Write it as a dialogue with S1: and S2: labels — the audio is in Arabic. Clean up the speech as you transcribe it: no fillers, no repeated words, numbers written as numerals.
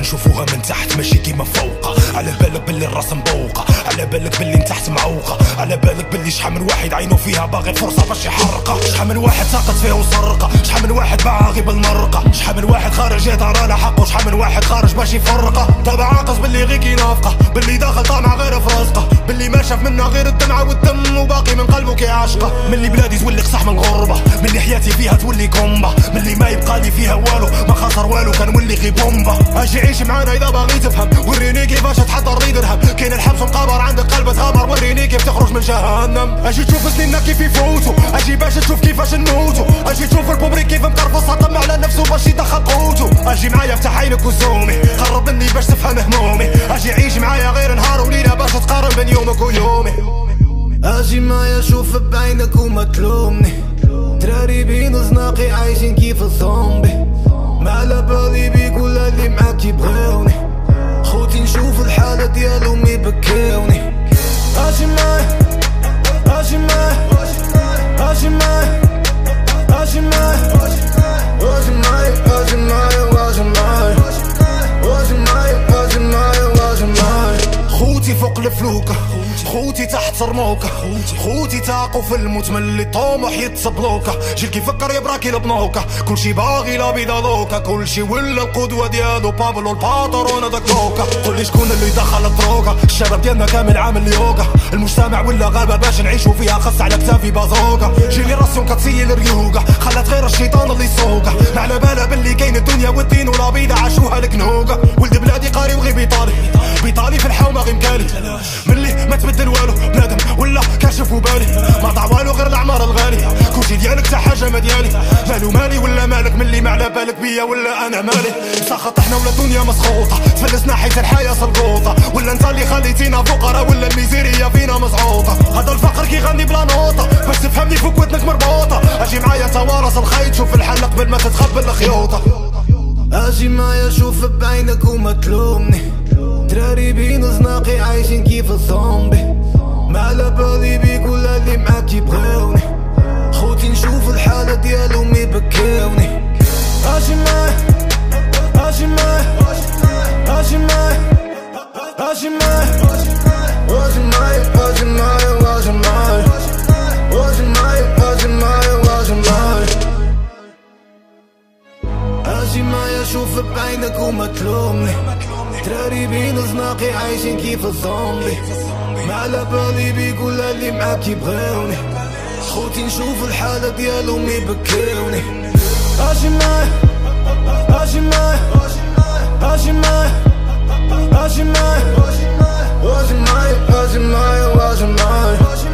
S1: نشوفوها من تحت ماشي كيما فوقها. على بالك باللي الراس مبوقه، على بالك باللي تحت معوقه، على بالك باللي شحال من واحد عينو فيها باغي فرصه باش يحرقها. شحال من واحد ساقط فيها وسرقها، شحال من واحد باعها غير بالمرقه، شحال من واحد خارج يهضر على حقه، شحال من واحد خارج باش يفرقها. دابا عاقص باللي غير كينافقه، باللي داخل طامع غير في راسقه، باللي ما شاف منها غير الدمعه والدم وباقي من قلبه كيعاشقه. ملي بلادي تولي قصح من الغربه، ملي حياتي فيها تولي كومبا، ملي ما يبقى لي فيها والو ما خسر والو كنولي غير بومبا. اجي عيش معانا اذا باغي تفهم، وريني كيفاش تحضر لي درهم، كاين الحبس مقابر عندك قلب تغامر، وريني كيف تخرج من جهنم. اجي تشوف سنيننا كيف يفوتوا، اجي باش تشوف كيفاش نموتوا، اجي تشوف البوبريك كيف مقرفص طمع على نفسه باش يدخل قوتو. اجي معايا افتح عينك وزومي، قرب مني باش تفهم همومي، اجي عيش معايا غير نهار وليله باش تقارن بين يومك ويومي.
S2: اجي معايا شوف بعينك وما تلومني، تراري بين زناقي عايشين كيف الزومبي، ما على بالي بيك ولا اللي معاك يبغيوني، خوتي نشوف الحالة ديالهم يبكيوني. اجي معايا اجي معايا اجي معايا اجي معايا اجي معايا اجي معايا واجي معايا واجي معايا واجي معايا واجي معايا.
S1: خوتي فوق الفلوكه، خوتي تحت صرموكه، خوتي تاقوا في الموت ملي طموح يتصبلوكه، جيل كيفكر يبراكي البنوكه، كلشي باغي لا بيضا لوكا، كلشي ولا القدوه ديالو بابلو الباطرون هذاك كوكا. قولي شكون اللي دخل الدروكه، الشباب ديالنا كامل عامل يوغا، المجتمع ولا غابه باش نعيشو فيها خص على كتافي بازوكا، جينيراسيون كتسيل الريوغا، خلات غير الشيطان اللي يسوقها، ما على بالها باللي كاين الدنيا والدين ولا بيضا عاشوها الكنوكا. ولد بلادي قاري وغير بيطالي، بيطالي في الحومه غير مكالي، ملي ما تبدل والو بنادم ولا كاشف وبالي، ما طاع والو غير العمار الغالي، كلشي ديالك تا حاجه ما ديالي، مالو مالي ولا مالك ملي ما على بالك بيا ولا انا مالي. مسخط احنا ولا الدنيا مسخوطه، تفلسنا حيت الحياه سلقوطه، ولا انت اللي خليتينا فقراء ولا الميزيريه فينا مزعوطه. هذا الفقر كيغني بلا نوطه باش تفهمني فوق ودنك مربوطه، اجي معايا توارث الخيط شوف الحل قبل ما تتخبل الخيوطه.
S2: اجي معايا شوف بعينك وما تلومني، تراري بين زناقي عايشين كيف الزومبي، ما على بالي بيك ولا اللي معاك يبغيوني، خوتي نشوف الحالة ديالهم يبكيوني. اجي معايا اجي معايا اجي معايا اجي معايا واجي معايا واجي معايا واجي معايا واجي معايا واجي معايا واجي معايا. اجي معايا شوف بعينك وما تلومني، تراري بين زناقي عايشين كيف الزومبي، ما على بالي بيك ولا اللي معاك يبغيوني، خوتي نشوف الحالة ديالهم يبكيوني. اجي معايا اجي معايا اجي معايا اجي معايا واجي معايا واجي معايا واجي معايا